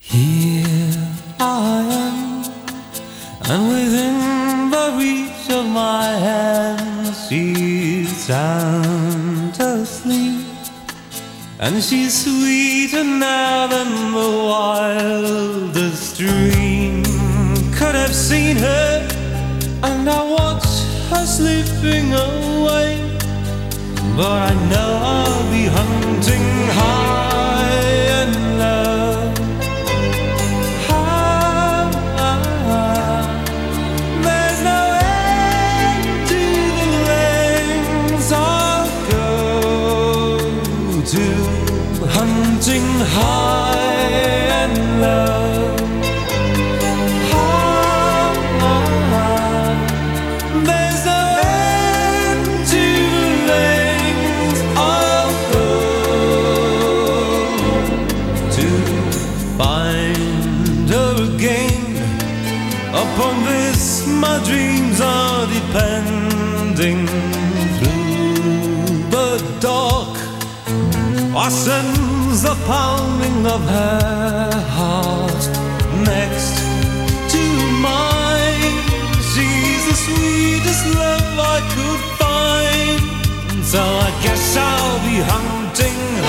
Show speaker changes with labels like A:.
A: Here I am, and within the reach of my hand, she's sound asleep, and she's sweeter now than the wildest dream could have seen her. And I watch her slipping away, but I know I'll be hunting high and low. There's no end to the lengths I'll go to, hunting high and low. There's no end to the lengths I'll go to find her again. Upon this my dreams are depending. Through the dark I sense the pounding of her heart next to mine. She's the sweetest love I could find, so I guess I'll be hunting